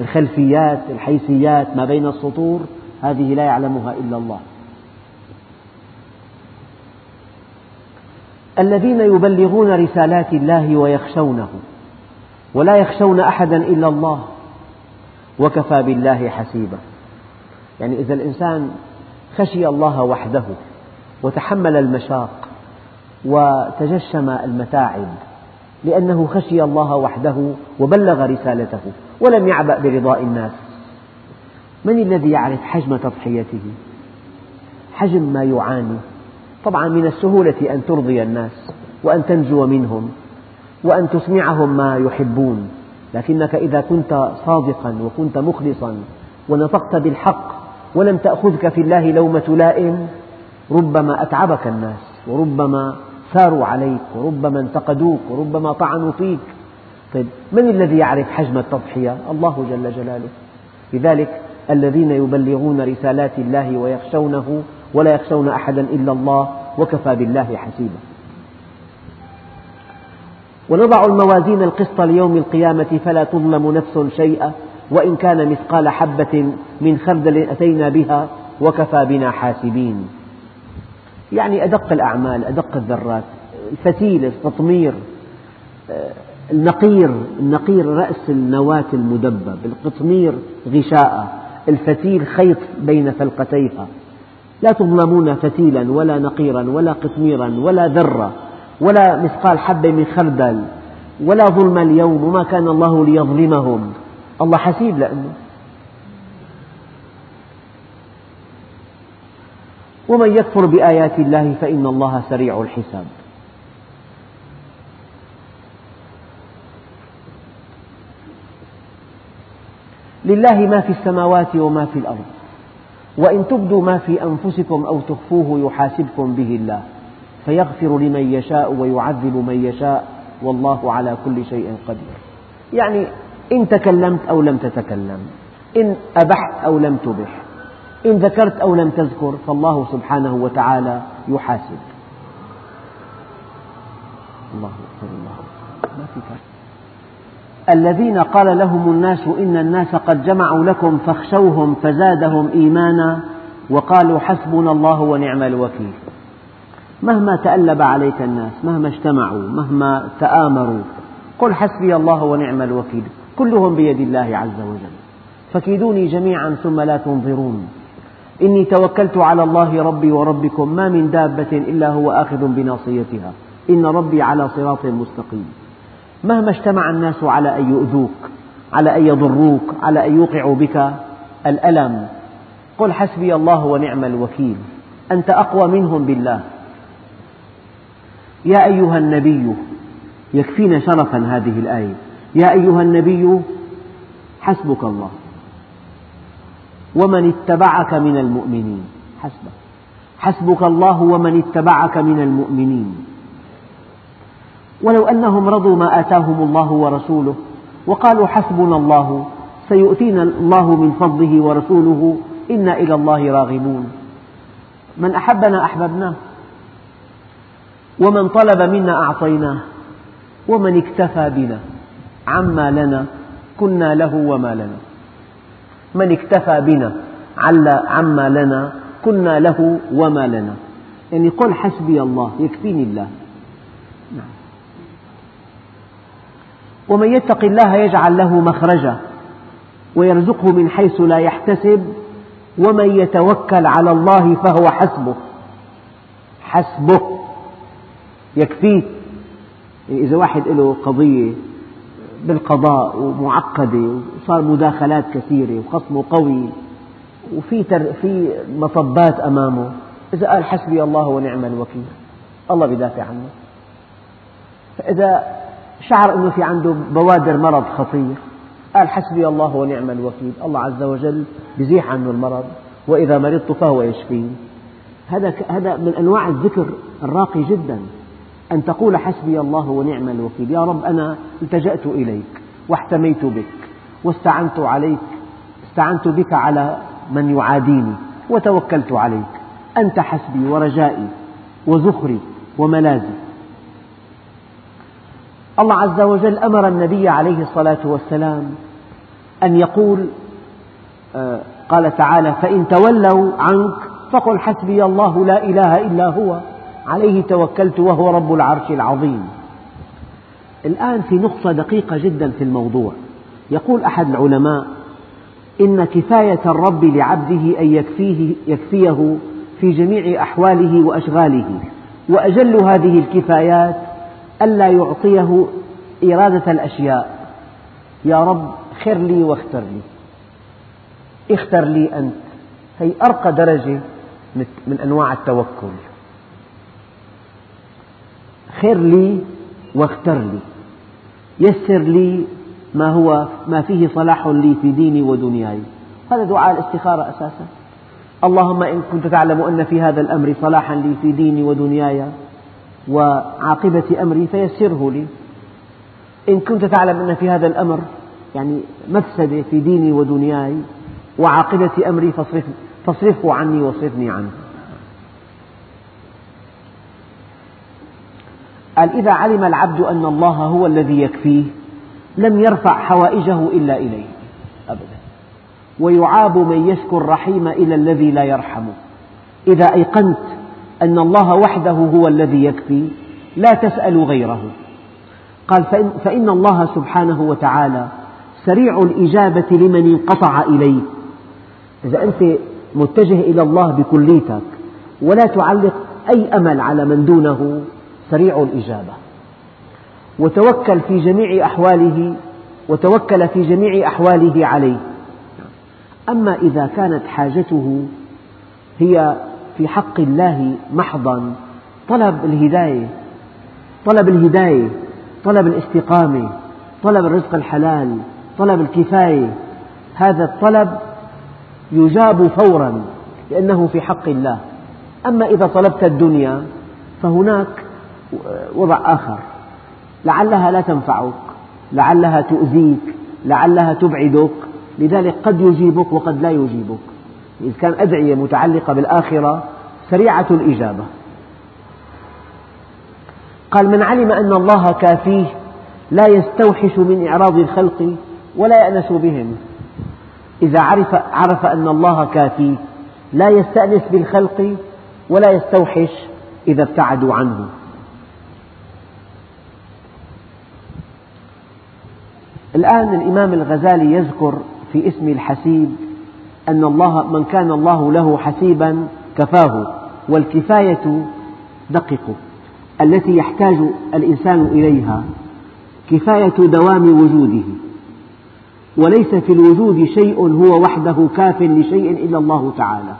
S1: الخلفيات، الحيثيات، ما بين السطور، هذه لا يعلمها إلا الله. الذين يبلغون رسالات الله ويخشونه ولا يخشون أحدا إلا الله وكفى بالله حسيبا. يعني إذا الإنسان خشي الله وحده وتحمل المشاق وتجشم المتاعب لأنه خشي الله وحده وبلغ رسالته ولم يعبأ برضاء الناس، من الذي يعرف حجم تضحيته؟ حجم ما يعاني. طبعا من السهولة أن ترضي الناس وأن تنجو منهم وأن تسمعهم ما يحبون، لكنك إذا كنت صادقا وكنت مخلصا ونطقت بالحق ولم تأخذك في الله لومة لائم ربما أتعبك الناس وربما ساروا عليك وربما انتقدوك وربما طعنوا فيك. طيب من الذي يعرف حجم التضحية؟ الله جل جلاله. لذلك الذين يبلغون رسالات الله ويخشونه ولا يخشون أحدا إلا الله وكفى بالله حسيبا. ونضع الموازين القسط ليوم القيامة فلا تظلم نفس شيئا وإن كان مثقال حبة من خردل أتينا بها وكفى بنا حاسبين. يعني أدق الأعمال، أدق الذرات، الفتيل، التطمير، النقير رأس النواة المدبب، القطمير غشاء، الفتيل خيط بين فلقتيها. لا تظلمون فتيلا ولا نقيرا ولا قطميرا ولا ذرة ولا مثقال حبة من خردل ولا ظلم اليوم وما كان الله ليظلمهم، الله حسيب لأنه. ومن يكفر بآيات الله فإن الله سريع الحساب. لله ما في السماوات وما في الأرض وإن تبدوا ما في أنفسكم أو تخفوه يحاسبكم به الله فيغفر لمن يشاء ويعذب من يشاء والله على كل شيء قدير. يعني إن تكلمت أو لم تتكلم، إن أبحت أو لم تبح، إن ذكرت أو لم تذكر، فالله سبحانه وتعالى يحاسب. الله أكبر الله أكبر. ما في فرق. الذين قال لهم الناس إن الناس قد جمعوا لكم فاخشوهم فزادهم إيمانا وقالوا حسبنا الله ونعم الوكيل. مهما تألب عليك الناس، مهما اجتمعوا، مهما تآمروا، قل حسبي الله ونعم الوكيل، كلهم بيد الله عز وجل، فكيدوني جميعا ثم لا تنظرون. إني توكلت على الله ربي وربكم ما من دابة إلا هو آخذ بناصيتها إن ربي على صراط مستقيم. مهما اجتمع الناس على أن يؤذوك، على أن يضروك، على أن يوقعوا بك الألم، قل حسبي الله ونعم الوكيل، أنت أقوى منهم بالله. يا أيها النبي، يكفينا شرفا هذه الآية، يا أيها النبي حسبك الله ومن اتبعك من المؤمنين. حسبك الله ومن اتبعك من المؤمنين. ولو أنهم رضوا ما آتاهم الله ورسوله وقالوا حسبنا الله سيؤتينا الله من فضله ورسوله إنا إلى الله راغبون. من أحبنا أحببناه ومن طلب منا أعطيناه ومن اكتفى بنا عما لنا كنا له وما لنا. من اكتفى بنا عما لنا كنا له وما لنا. يعني قل حسبي الله، يكفيني الله. ومن يتق الله يجعل له مخرجا ويرزقه من حيث لا يحتسب ومن يتوكل على الله فهو حسبه. حسبه يكفيه. إذا واحد له قضية بالقضاء ومعقدة وصار مداخلات كثيرة وخصمه قوي وفي مطبات أمامه، إذا قال حسبي الله ونعم الوكيل الله بدافع عنه. فإذا شعر أنه في عنده بوادر مرض خطير قال حسبي الله ونعم الوكيل، الله عز وجل يزيح عنه المرض، وإذا مرضت فهو يشفين. هذا من أنواع الذكر الراقي جدا، أن تقول حسبي الله ونعم الوكيل. يا رب أنا التجأت إليك واحتميت بك واستعنت عليك، استعنت بك على من يعاديني وتوكلت عليك، أنت حسبي ورجائي وزخري وملاذي. الله عز وجل أمر النبي عليه الصلاة والسلام أن يقول، قال تعالى: فإن تولوا عنك فقل حسبي الله لا إله إلا هو عليه توكلت وهو رب العرش العظيم. الآن في نقطة دقيقة جدا في الموضوع. يقول أحد العلماء إن كفاية الرب لعبده أن يكفيه في جميع أحواله وأشغاله، وأجل هذه الكفايات ألا يعطيه إرادة الأشياء. يا رب خر لي واختر لي، اختر لي أنت. هي أرقى درجة من أنواع التوكل. خر لي واختر لي، يسر لي ما فيه صلاح لي في ديني ودنياي. هذا دعاء الاستخارة أساسا. اللهم إن كنت تعلم أن في هذا الأمر صلاحا لي في ديني ودنياي وعاقبة أمري فيسره لي. إن كنت تعلم أن في هذا الأمر يعني مفسدة في ديني ودنياي وعاقبة أمري فاصرفه عني واصرفني عنه. قال إذا علم العبد أن الله هو الذي يكفيه لم يرفع حوائجه إلا إليه أبدا، ويعاب من يشكو الرحيم إلى الذي لا يرحمه. إذا أيقنت أن الله وحده هو الذي يكفي لا تسأل غيره. قال فإن الله سبحانه وتعالى سريع الإجابة لمن انقطع إليه. إذا أنت متجه إلى الله بكليتك ولا تعلق أي أمل على من دونه سريع الإجابة. وتوكل في جميع أحواله عليه. أما إذا كانت حاجته هي في حق الله محضا، طلب الهداية، طلب الاستقامة، طلب الرزق الحلال، طلب الكفاية، هذا الطلب يجاب فورا لأنه في حق الله. أما إذا طلبت الدنيا فهناك وضع آخر، لعلها لا تنفعك، لعلها تؤذيك، لعلها تبعدك، لذلك قد يجيبك وقد لا يجيبك. إذا كان أدعية متعلقة بالآخرة سريعة الإجابة. قال من علم أن الله كافيه لا يستوحش من إعراض الخلق ولا يأنس بهم. إذا عرف أن الله كافيه لا يستأنس بالخلق ولا يستوحش إذا ابتعدوا عنه. الآن الإمام الغزالي يذكر في اسم الحسيب أن من كان الله له حسيبا كفاه، والكفاية دقق التي يحتاج الإنسان إليها كفاية دوام وجوده، وليس في الوجود شيء هو وحده كاف لشيء إلا الله تعالى.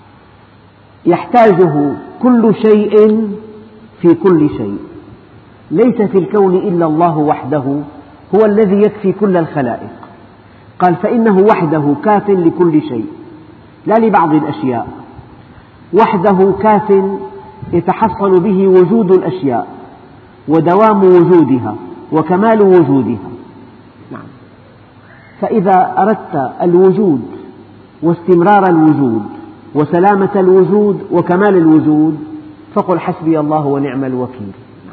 S1: يحتاجه كل شيء في كل شيء. ليس في الكون إلا الله وحده هو الذي يكفي كل الخلائق. قال فإنه وحده كاف لكل شيء لا لبعض الأشياء، وحده كاف يتحصل به وجود الأشياء ودوام وجودها وكمال وجودها. نعم. فإذا أردت الوجود واستمرار الوجود وسلامة الوجود وكمال الوجود فقل حسبي الله ونعم الوكيل.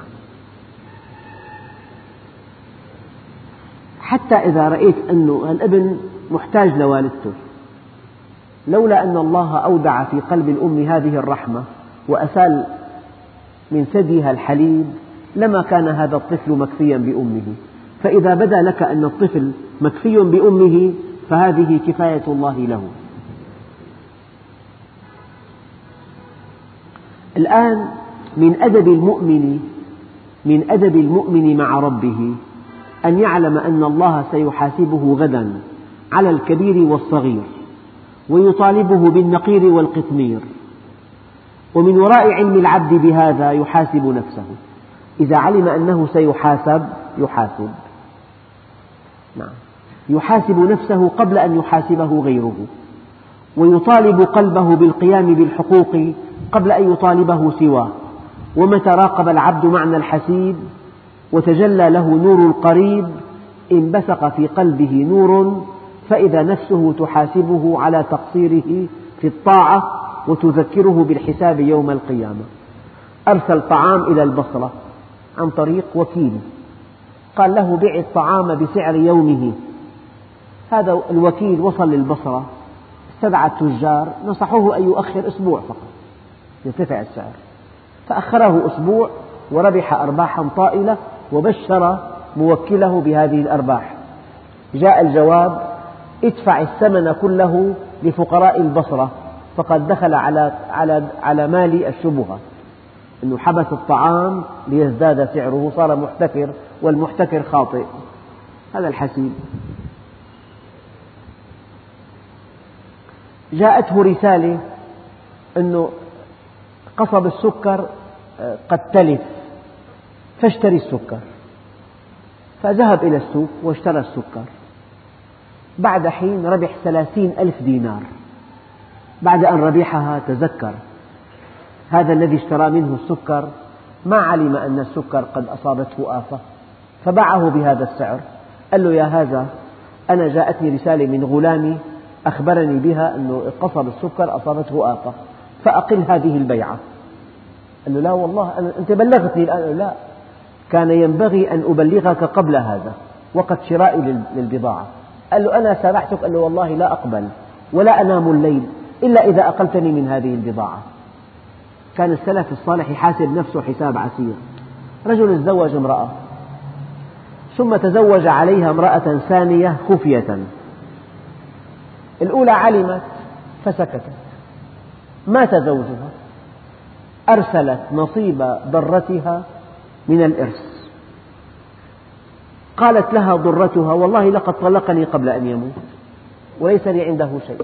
S1: حتى إذا رأيت أن الابن محتاج لوالدته، لولا أن الله أودع في قلب الأم هذه الرحمة وأسال من ثديها الحليب لما كان هذا الطفل مكفيا بأمه. فإذا بدا لك أن الطفل مكفي بأمه فهذه كفاية الله له. الآن من أدب المؤمن مع ربه أن يعلم أن الله سيحاسبه غدا على الكبير والصغير، ويطالبه بالنقير والقطمير. ومن وراء علم العبد بهذا يحاسب نفسه. إذا علم أنه سيحاسب يحاسب نفسه قبل أن يحاسبه غيره، ويطالب قلبه بالقيام بالحقوق قبل أن يطالبه سواه. ومتى راقب العبد معنى الحسيب وتجلى له نور القريب انبثق في قلبه نور، فإذا نفسه تحاسبه على تقصيره في الطاعة وتذكره بالحساب يوم القيامة. أرسل طعام إلى البصرة عن طريق وكيل، قال له بيع الطعام بسعر يومه. هذا الوكيل وصل للبصرة، استدعى التجار، نصحوه أن يؤخر أسبوع فقط يرتفع السعر. فأخره أسبوع وربح أرباحا طائلة وبشر موكله بهذه الأرباح. جاء الجواب: ادفع الثمن كله لفقراء البصرة، فقد دخل على مال الشبهة، أنه حبس الطعام ليزداد سعره، صار محتكر، والمحتكر خاطئ. هذا الحسيب. جاءته رسالة أنه قصب السكر قد تلف فاشتري السكر، فذهب إلى السوق واشترى السكر. بعد حين ربح 30,000 دينار. بعد أن ربحها تذكر هذا الذي اشترى منه السكر ما علم أن السكر قد أصابته آفة، فباعه بهذا السعر. قال له: يا هذا، أنا جاءتني رسالة من غلامي أخبرني بها أنه قصب السكر أصابته آفة، فأقل هذه البيعة. قال له: لا والله أنت بلغتني الآن. لا، كان ينبغي أن أبلغك قبل هذا وقت شرائي للبضاعة. قال له: أنا سامحتك. قال له: والله لا أقبل ولا أنام الليل إلا إذا أقلتني من هذه البضاعة. كان السلف الصالح يحاسب نفسه حساب عسير. رجل تزوج امرأة ثم تزوج عليها امرأة ثانية خفية. الأولى علمت فسكتت، مات زوجها، أرسلت نصيب ضرتها من الإرث. قالت لها ضرتها: والله لقد طلقني قبل أن يموت وليس لي عنده شيء.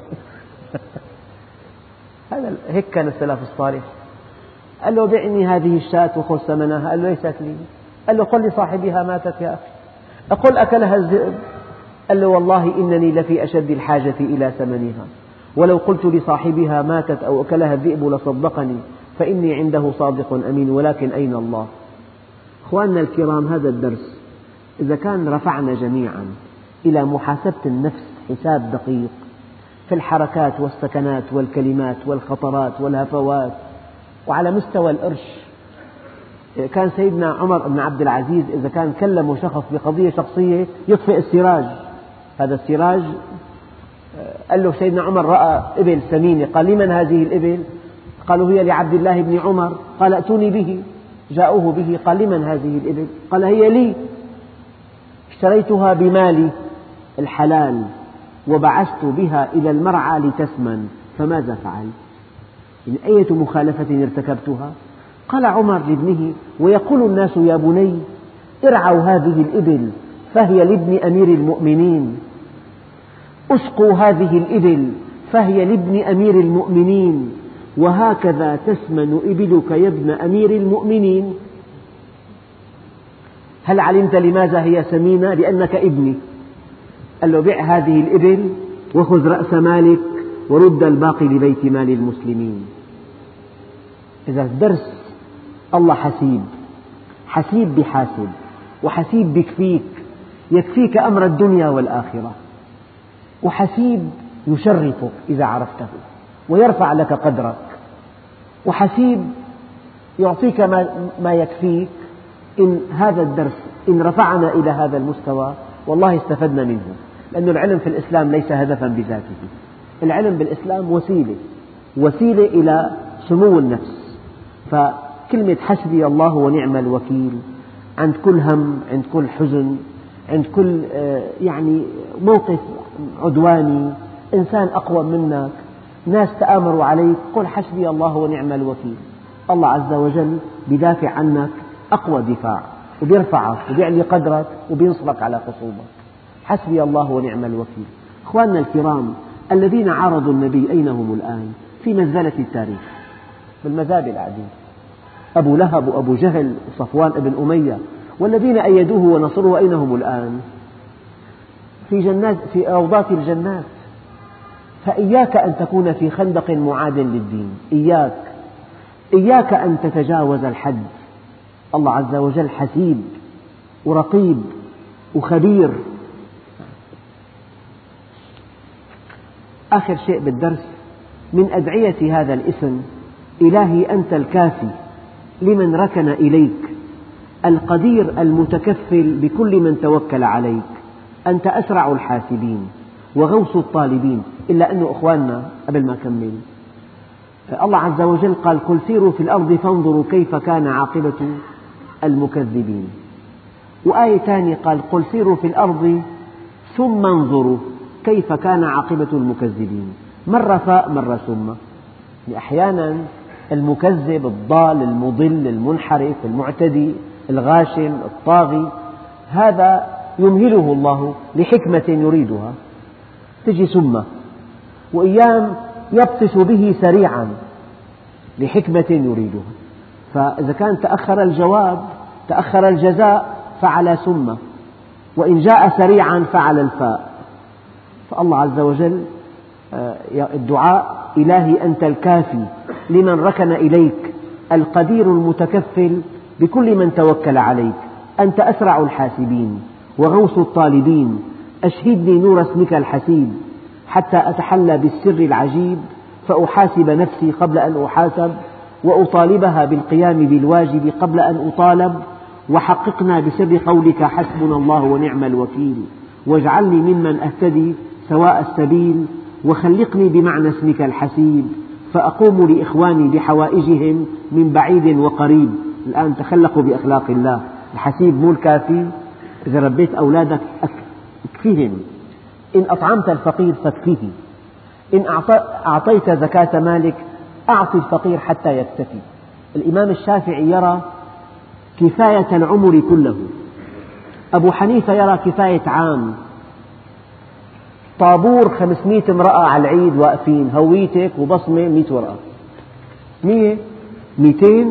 S1: هيك كان السلف الصالح. قال له: بعني هذه الشاة وخذ ثمنها. قال له: ليست لي. قال له: قل لصاحبها ماتت يا أخي. أقول: أكلها الذئب. قال له: والله إنني لفي أشد الحاجة إلى ثمنها، ولو قلت لصاحبها ماتت أو أكلها الذئب لصدقني، فإني عنده صادق أمين، ولكن أين الله؟ أخواننا الكرام، هذا الدرس إذا كان رفعنا جميعا إلى محاسبة النفس حساب دقيق في الحركات والسكنات والكلمات والخطرات والهفوات وعلى مستوى القرش. كان سيدنا عمر بن عبد العزيز إذا كان كلمه شخص بقضية شخصية يطفئ السراج. هذا السراج، قال له سيدنا عمر رأى إبل ثمينة، قال: لمن هذه الإبل؟ قالوا: هي لعبد الله بن عمر. قال: ائتوني به. جاءوه به، قال: لمن هذه الإبل؟ قال: هي لي، اشتريتها بمالي الحلال وبعثت بها إلى المرعى لتسمن، فماذا فعلت؟ إن أية مخالفة ارتكبتها؟ قال عمر لابنه: ويقول الناس يا بني ارعوا هذه الإبل فهي لابن أمير المؤمنين، اسقوا هذه الإبل فهي لابن أمير المؤمنين، وهكذا تسمن إبلك يا ابن أمير المؤمنين. هل علمت لماذا هي سمينة؟ لأنك ابني. قال له: بع هذه الإبل وخذ رأس مالك ورد الباقي لبيت مال المسلمين. إذا الدرس: الله حسيب، حسيب بحاسب، وحسيب بكفيك، يكفيك أمر الدنيا والآخرة، وحسيب يشرفك إذا عرفته ويرفع لك قدرك، وحسيب يعطيك ما يكفيك. إن هذا الدرس إن رفعنا إلى هذا المستوى والله استفدنا منه، لأن العلم في الإسلام ليس هدفا بذاته. العلم بالإسلام وسيلة إلى سمو النفس. فكلمة حسبي الله ونعم الوكيل عند كل هم، عند كل حزن، عند كل موقف عدواني، إنسان أقوى منك، ناس تآمروا عليك، قل حسبي الله ونعم الوكيل. الله عز وجل بدافع عنك أقوى دفاع، وبيرفعك وبيعلي قدرك وبينصرك على خصومك. حسبي الله ونعم الوكيل. أخواننا الكرام، الذين عارضوا النبي أين هم الآن؟ في مزبلة التاريخ، بالمزابل قاعدين، أبو لهب وأبو جهل وصفوان بن أمية، والذين أيدوه ونصروه أين هم الآن؟ في روضات الجنات. فإياك أن تكون في خندق معاد للدين، إياك أن تتجاوز الحد. الله عز وجل حسيب ورقيب وخبير. آخر شيء بالدرس: من أدعية هذا الاسم: إلهي أنت الكافي لمن ركن إليك، القدير المتكفل بكل من توكل عليك، أنت أسرع الحاسبين وغوث الطالبين. إلا أنه أخواننا، قبل ما أكمل، الله عز وجل قال قل سيروا في الأرض فانظروا كيف كان عاقبة المكذبين، وآية ثانية قال قل سيروا في الأرض ثم انظروا كيف كان عاقبة المكذبين، مرة فاء مرة ثم. أحيانا المكذب الضال المضل المنحرف المعتدي الغاشم الطاغي هذا يمهله الله لحكمة يريدها، تجي ثم، وأيام يبطش به سريعا لحكمة يريدها، فإذا كان تأخر الجواب تأخر الجزاء فعلى ثم، وإن جاء سريعا فعلى الفاء. فالله عز وجل الدعاء إلهي أنت الكافي لمن ركن إليك، القدير المتكفل بكل من توكل عليك، أنت أسرع الحاسبين وغوث الطالبين، أشهدني نور اسمك الحسيب حتى أتحلى بالسر العجيب، فأحاسب نفسي قبل أن أحاسب، وأطالبها بالقيام بالواجب قبل أن أطالب، وحققنا بسر قولك حسبنا الله ونعم الوكيل، واجعلني ممن أهتدي سواء السبيل، وخلقني بمعنى اسمك الحسيب، فأقوم لإخواني بحوائجهم من بعيد وقريب. الآن تخلقوا بأخلاق الله، الحسيب مو الكافي، إذا ربيت أولادك اكفيهم، إن أطعمت الفقير فاكفيه، إن أعطيت زكاة مالك أعط الفقير حتى يكتفي. الإمام الشافعي يرى كفاية العمر كله، أبو حنيفة يرى كفاية عام، طابور 500 امرأة على العيد واقفين، هويتك وبصمة 100 ورقة، 100 200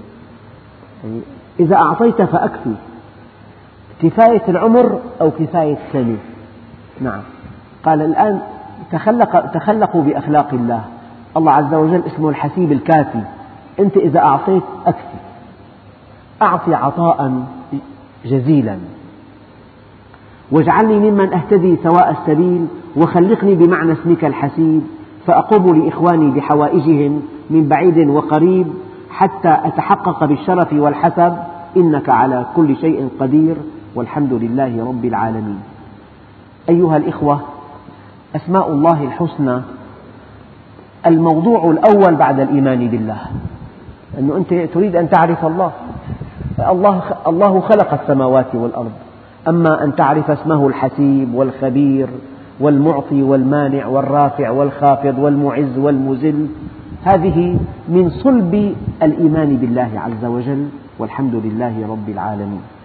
S1: إذا أعطيت فأكفي، كفاية العمر أو كفاية سنة. نعم، قال الآن تخلقوا بأخلاق الله، الله عز وجل اسمه الحسيب الكافي، أنت إذا أعطيت أكفي، أعطي عطاء جزيلا، واجعلني ممن أهتدي سواء السبيل، وخلقني بمعنى اسمك الحسيب، فأقوم لإخواني بحوائجهم من بعيد وقريب، حتى أتحقق بالشرف والحسب، إنك على كل شيء قدير، والحمد لله رب العالمين. أيها الإخوة، أسماء الله الحسنى الموضوع الأول بعد الإيمان بالله، أنه أنت تريد أن تعرف الله. الله خلق السماوات والأرض، أما أن تعرف اسمه الحسيب والخبير والمعطي والمانع والرافع والخافض والمعز والمذل، هذه من صلب الإيمان بالله عز وجل، والحمد لله رب العالمين.